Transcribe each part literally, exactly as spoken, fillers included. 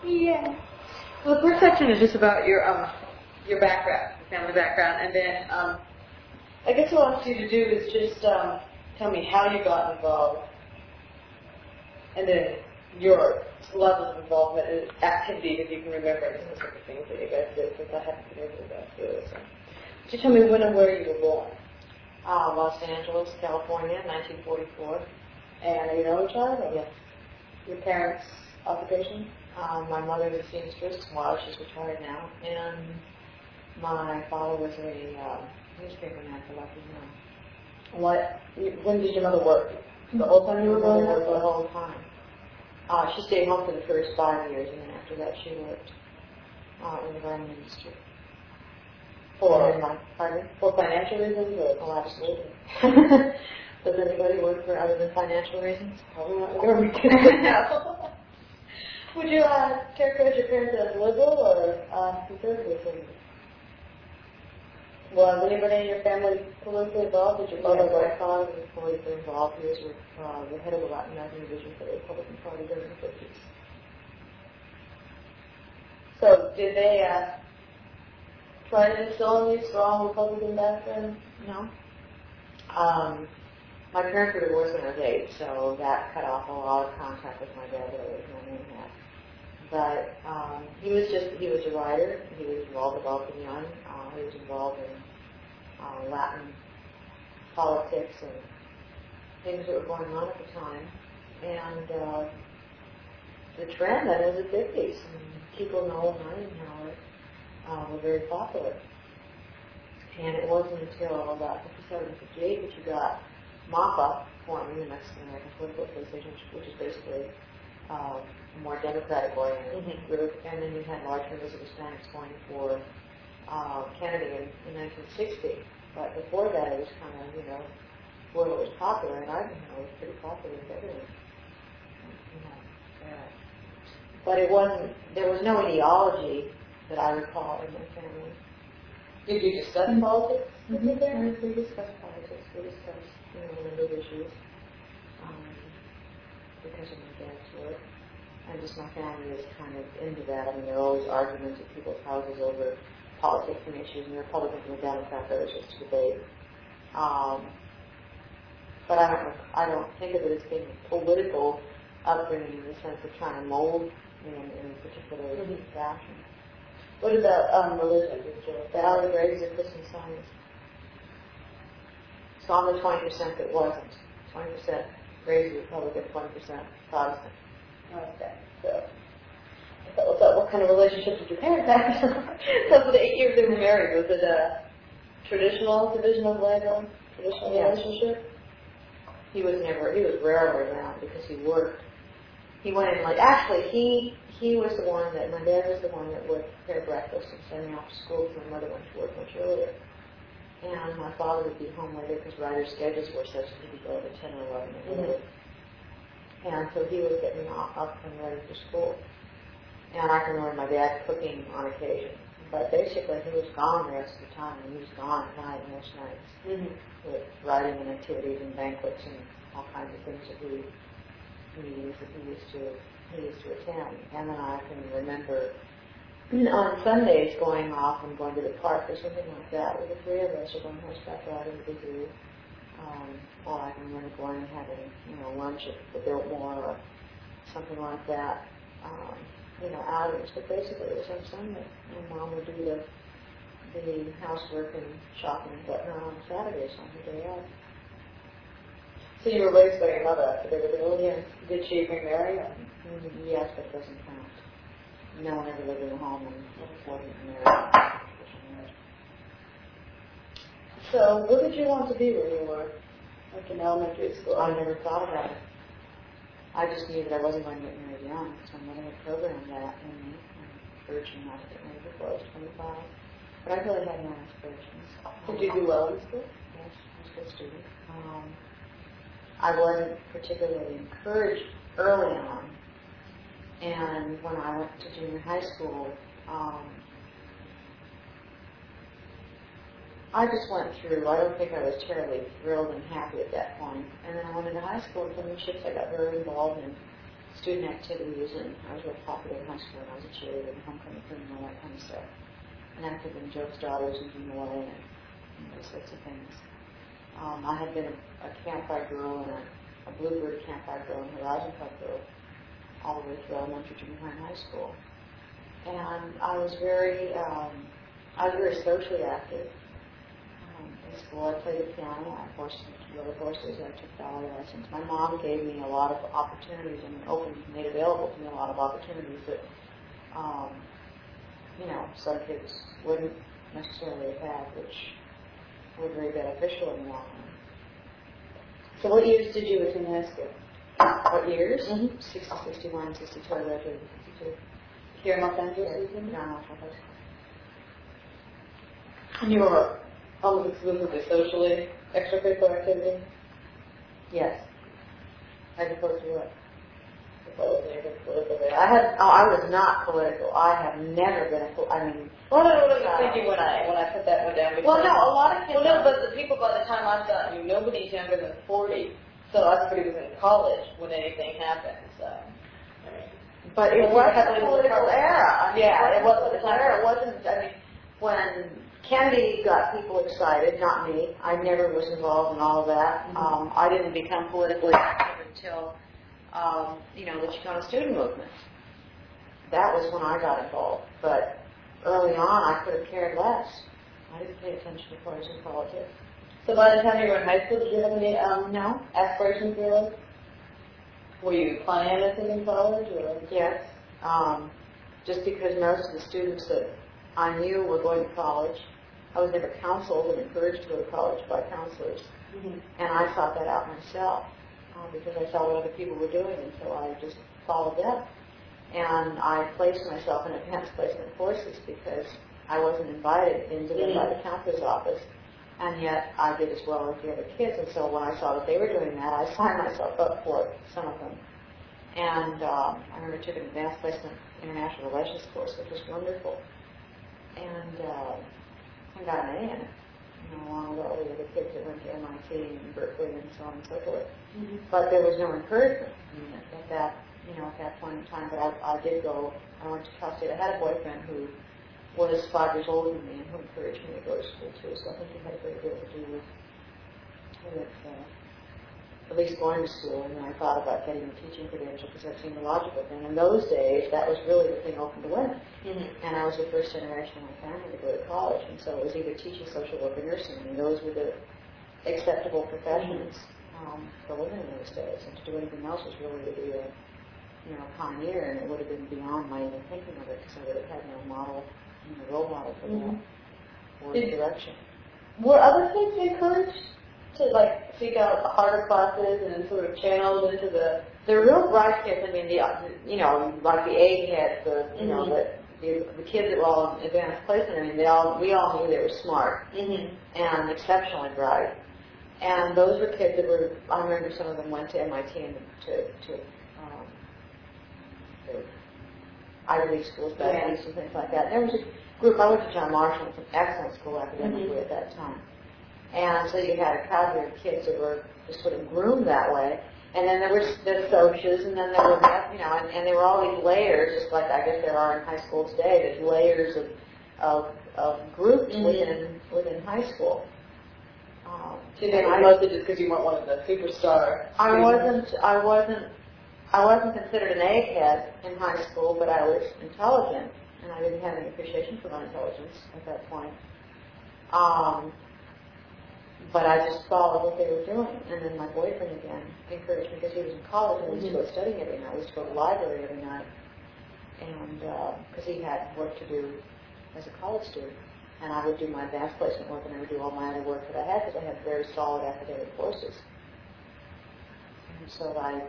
Yeah. Well, the first section is just about your um your background, your family background, and then um I guess what I want you to do is just um tell me how you got involved, and then your level of involvement and activity, if you can remember any specific things that you guys did, since I haven't been able to go through it. So, could you tell me when and where you were born? Uh, Los Angeles, California, nineteen forty-four. And are you an only child? Or Yes. Your parents' occupation? Um, my mother was a seamstress. Well, she's retired now. And my father was a uh, newspaper man for Lucky Hill. What? When did your mother work? The whole time you were growing up? The whole time. Uh, she stayed home for the first five years, and then after that she worked uh, in the garment industry. For, my, pardon? for financial reasons? Or? Oh, absolutely. Does anybody work for other than financial reasons? Probably not the government. No. Would you uh, characterize your parents as liberal or uh, conservative? Was anybody in your family politically involved? Did your Well, father my work? father was politically involved. He was uh, the head of the Latin American division for the Republican Party during the fifties. So, did they uh, try to instill in you strong Republican background? No. Um, my parents were divorced when I was eight, so that cut off a lot of contact with my dad that I was my name had. But um, he was just, he was a writer. He was involved with Alton Young. Uh, he was involved in uh, Latin politics and things that were going on at the time. And uh, the trend then was the fifties. And Keeple, Noel, and Eisenhower uh, were very popular. And it wasn't until about fifty-seven, fifty-eight that you got MAPA forming, the Mexican American Political Association, which is basically uh, a more democratic-oriented mm-hmm. group. And then you had large numbers of Hispanics going for uh, Kennedy in, in nineteen sixty. But before that, it was kind of, you know, Boyle was popular, and Eisenhower was pretty popular with everyone. You know, yeah. But it wasn't, there was no ideology that I recall in my family. Did you discuss mm-hmm. politics with your parents? We discussed politics. We discussed, you know, a number of issues um, because of my dad's work. And just my family is kind of into that. I mean, there are always arguments at people's houses over politics and issues, and the Republicans and the Democrats are just a debate. Um, but I don't, I don't think of it as being a political upbringing in the sense of trying to mold me in, in a particular mm-hmm. fashion. What about um, religion? The Allie Graves are Christian Science. So I'm the twenty percent that wasn't. twenty percent Graves Republican, twenty percent Protestant. Okay. So, so, so what kind of relationship did your parents have? So for the eight years they were married, was it a traditional division of labor? Traditional yeah. relationship? He was never, he was rarely around because he worked. He went in like, actually he, he was the one that, my dad was the one that would prepare breakfast and send me off to school because my mother went to work much earlier. And my father would be home later because writers' schedules were such that he would go at ten or eleven at night. Mm-hmm. And so he would get me off up and ready for school. And I can remember my dad cooking on occasion. But basically he was gone the rest of the time, and he was gone at night most nights mm-hmm. with writing and activities and banquets and all kinds of things that we meetings that he used to he used to attend. And then I can remember on Sundays going off and going to the park or something like that with the three of us, or going horseback riding to the zoo. Um, or I can remember going and having, you know, lunch at the Biltmore or something like that. Um, you know, outings. But basically it was on Sunday. And Mom would do the the housework and shopping and whatnot on Saturdays on her day off. So you were raised by your mother after they were little? Yes. Did she remarry? Mm-hmm. Yes, but it doesn't count. No one ever lived in a home and wasn't married. So what did you want to be when you were like in elementary school? I never thought about it. I just knew that I wasn't going to get married young, so my mother had programmed that in me and urged me not to get married before I was twenty-five. But I really had no aspirations. Did you do well in school? Yes, I was a good student. Um, I wasn't particularly encouraged early on. And when I went to junior high school, um, I just went through, I don't think I was terribly thrilled and happy at that point. And then I went into high school, and some of the ships I got very involved in student activities, and I was real popular in high school, and I was a cheerleader and homecoming queen and all that kind of stuff. And active in Joe's Daughters and Junior Way and, and those sorts of things. Um, I had been a, a campfire girl and a, a Bluebird campfire girl and Horizon Club girl all the way through elementary, junior high, and high school. And I was very, um, I was very socially active. Um, in school, I played the piano, I horses, rode horses, I took ballet lessons. My mom gave me a lot of opportunities and opened, made available to me a lot of opportunities that, um, you know, some kids wouldn't necessarily have had, which were very beneficial in the long run. So what years did you attend high school? What years? Mm-hmm. sixty, sixty-one, sixty-two, I graduated sixty-two. Here in Los Angeles? No, not high school. And you were almost exclusively socially extracurricular activity? Yes. As opposed to what? Political. I had. Oh, I was not political. I have never been a. I mean. Well, no, what I was thinking when I when I put that one down. Well, no, a lot of kids. Well, no, but the people by the time I saw you, nobody's younger than forty. So everybody was in college when anything happened. So. I mean, But it well, was a political era. I mean, yeah, it was a political era. It wasn't. I mean, when Kennedy got people excited, not me. I never was involved in all of that. Mm-hmm. Um, I didn't become politically active until. Um, you know, the Chicano student movement. That was when I got involved. But early on, I could have cared less. I didn't pay attention to partisan politics. So by the time you were in high school, did you have any um, no aspirations for your life? Were you planning on attending college? Or? Yes. Um, just because most of the students that I knew were going to college, I was never counseled and encouraged to go to college by counselors. Mm-hmm. And I sought that out myself. Because I saw what other people were doing, and so I just followed them. And I placed myself in advanced placement courses because I wasn't invited into them by the counselor's office, and yet I did as well as the other kids. And so when I saw that they were doing that, I signed myself up for it, some of them. And um, I remember I took an advanced placement international relations course, which was wonderful, and uh, I got an A in it. You know, along with all the other kids that went to M I T and Berkeley and so on and so forth. Mm-hmm. But there was no encouragement at that, you know, at that point in time. But I, I did go. I went to Cal State. I had a boyfriend who was five years older than me and who encouraged me to go to school too. So I think he had a great deal to do with, with uh, at least going to school. And then I thought about getting a teaching credential because that seemed a logical thing. In those days, that was really the thing open to women. Mm-hmm. And I was the first generation in my family to go to college, and so it was either teaching, social work, or nursing. I mean, those were the acceptable professions um, for women in those days. And to do anything else was really to be a, you know, pioneer, and it would have been beyond my even thinking of it because I would have had no model, you know, role model for mm-hmm. that or Did, direction. Were other kids encouraged to like seek out harder classes and sort of channeled into the the real bright kids? I mean, the you know, like the A kids, the you mm-hmm. know the. The, the kids that were all in advanced placement, I mean, they all, we all knew they were smart mm-hmm. and exceptionally bright. And those were kids that were, I remember some of them went to M I T and to, to, um, to Ivy League schools, back yeah. and things like that. And there was a group, I went to John Marshall, it's an excellent school academically mm-hmm. at that time. And so you had a cadre of kids that were just sort of groomed that way. And then there was the socias, and then there were, you know, and, and there were all these layers, just like I guess there are in high school today. There's layers of of, of groups mm-hmm. within within high school. Um, so you think it was mostly just because you weren't one of the superstar. I wasn't. I wasn't. I wasn't considered an egghead in high school, but I was intelligent, and I didn't have any appreciation for my intelligence at that point. Um, But I just followed what they were doing. And then my boyfriend again encouraged me because he was in college and we used to go studying every night. We used to go to the library every night. And because uh, he had work to do as a college student. And I would do my advanced placement work and I would do all my other work that I had because I had very solid academic courses. And so I,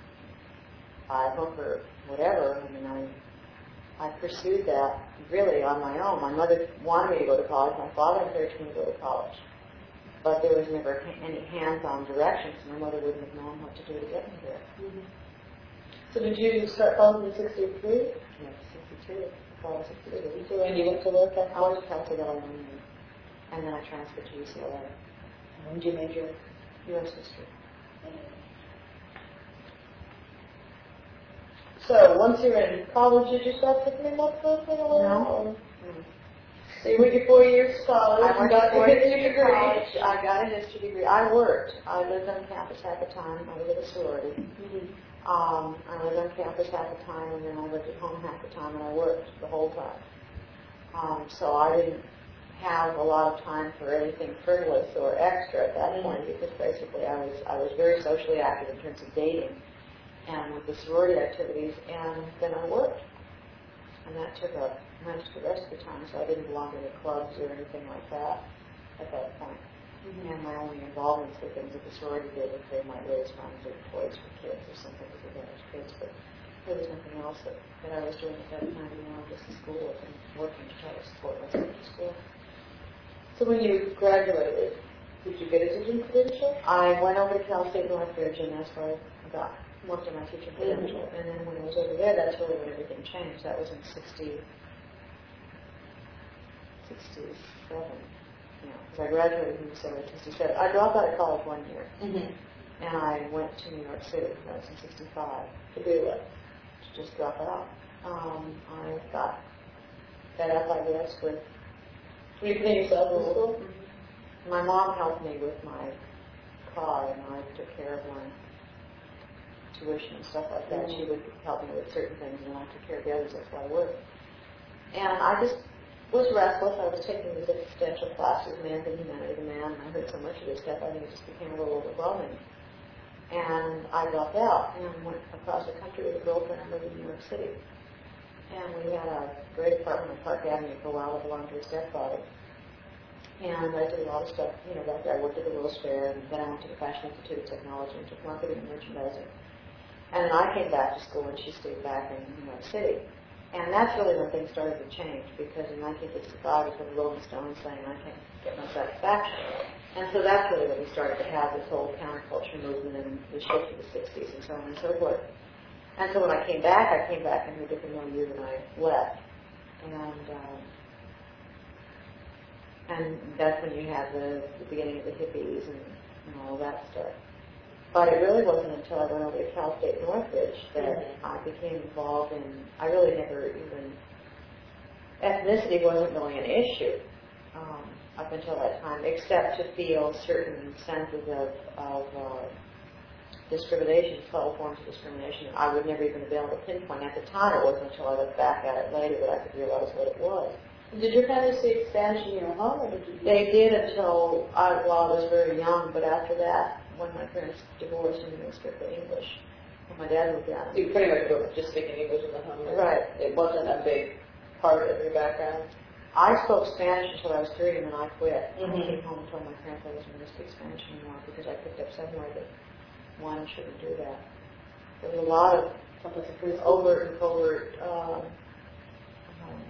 I hope or whatever, I mean, I, I pursued that really on my own. My mother wanted me to go to college. My father encouraged me to go to college. But there was never any hands-on direction, so my mother wouldn't have known what to do to get me there. Mm-hmm. So did you start college in sixty-three? Yes, sixty-two. College sixty-two. So and you went to work at I went to Cal State Illinois, and then I transferred to U C L A. When did you major? U S history. So once you were in college, did you start picking them up for a little while? No. Mm. So you went your four years of college I and went got to your four history years of degree. college. I got a history degree. I worked. I lived on campus half the time. I was at a sorority. Mm-hmm. Um, I lived on campus half the time, and then I lived at home half the time, and I worked the whole time. Um, so I didn't have a lot of time for anything frivolous or extra at that Mm-hmm. point, because basically I was I was very socially active in terms of dating and with the sorority activities, and then I worked. And that took up most of the rest of the time, so I didn't belong to any clubs or anything like that at that point. Mm-hmm. And my only involvements were things that the sorority did, if they might raise funds or toys for kids or something for the damaged kids, but there was nothing else that, that I was doing at that time, you know, just the school and working to try to support myself in school. So when you graduated, did you get a teaching credential? I went over to Cal State Northridge, and that's where I got most of my teaching credential. Mm-hmm. And then when I was over there, that's really when everything changed. That was in sixty, sixty-seven. Yeah, because I graduated in sixty-seven. I dropped out of college one year, Mm-hmm. and I went to New York City. That was in sixty-five. To do what? To just drop out. Um, I got fed up, I guess, with Were you paying yourself in school? Mm-hmm. My mom helped me with my car, and I took care of my tuition and stuff like that. Mm-hmm. She would help me with certain things, and I took care of the others. That's why I worked. And I just was restless. I was taking these existential classes, man and humanity, the man, and I heard so much of this stuff, I think it just became a little overwhelming. And I dropped out and went across the country with a girlfriend and lived in New York City. And we had a great apartment on Park Avenue for a while that belonged to his stepfather. And I did a lot of stuff, you know, back there. I worked at the World's Fair, and then I went to the Fashion Institute of Technology and took marketing and merchandising. And then I came back to school, and she stayed back in New York City. And that's really when things started to change, because in nineteen sixty-five was when the Rolling Stones saying, I can't get my satisfaction. And so that's really when we started to have this whole counterculture movement and the shift to the sixties and so on and so forth. And so when I came back, I came back into a different milieu than I left. And um, and that's when you had the, the beginning of the hippies and, and all that stuff. But it really wasn't until I went over to Cal State Northridge that mm-hmm. I became involved in, I really never even, ethnicity wasn't really an issue um, up until that time, except to feel certain senses of, of uh, discrimination, subtle forms of discrimination. I would never even have been able to pinpoint. At the time, it wasn't until I looked back at it later that I could realize what it was. Did your family speak Spanish in your home, or did you? They did until I, well, I was very young, but after that, when my parents divorced, and they spoke English. When my dad moved out. So you pretty much grew up just speaking English in the home. Right. It wasn't a big part of your background. I spoke Spanish until I was three, and then I quit. Mm-hmm. I came home and told my parents I wasn't going to speak Spanish anymore because I picked up somewhere that one shouldn't do that. There was a lot of overt and covert, um, um,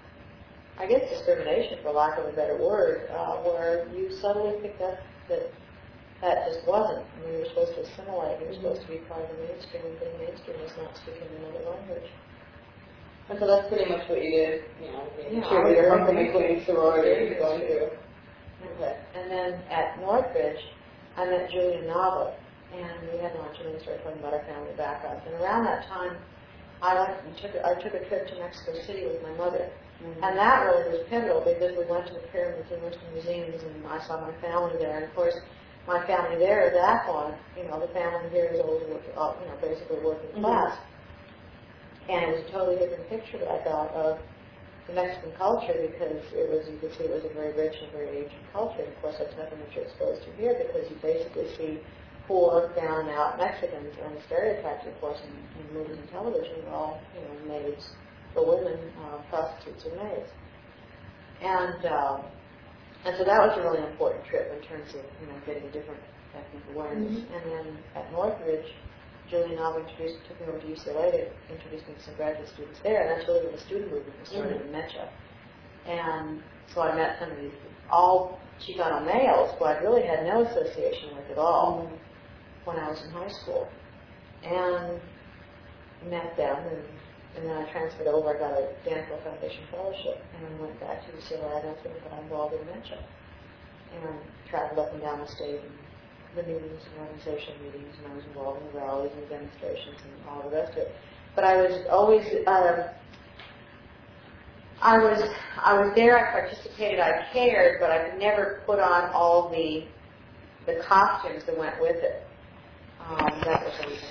I guess discrimination, for lack of a better word, uh, where you suddenly picked up that that just wasn't. I mean, you were supposed to assimilate. You were supposed to be part of the mainstream, and being mainstream was not speaking another language. And so that's pretty much what you did, you know, being yeah, cheerleader, homecoming queen, sorority, going through. Okay. And then at Northridge, I met Julia Nava, and we had lunch, and we started talking about our family backgrounds. And around that time, I went and took a, I took a trip to Mexico City with my mother. Mm-hmm. And that really was pivotal because we went to the pyramids and went to museums, and I saw my family there. And of course, my family there is affluent. You know, the family here is old, you know, basically working mm-hmm. class. And it was a totally different picture that I got of the Mexican culture, because it was, you could see it was a very rich and very ancient culture. And of course, that's nothing that you're exposed to here, because you basically see poor, down and out Mexicans, and the stereotypes, of course, in, in movies and television are all, you know, maids for women, uh, prostitutes and maids. And um, and so that was a really important trip in terms of, you know, getting a different ethnic awareness. Mm-hmm. And then at Northridge, Julia Nava introduced, took me over to U C L A to introduce me to some graduate students there, and that's really when the student movement was started mm-hmm. in Mecha. And so I met some of these, all Chicano males who I really had no association with at all mm-hmm. when I was in high school. And met them, and, and then I transferred over. I got a Danville Foundation Fellowship, and I went back to U C L A, and that's when I got involved in Mecha. And traveled up and down the state, and the meetings and organizational meetings, and I was involved in the rallies and demonstrations and all the rest of it. but I was always, uh, I was, I was there, I participated, I cared, but I could never put on all the, the costumes that went with it. Um, that was always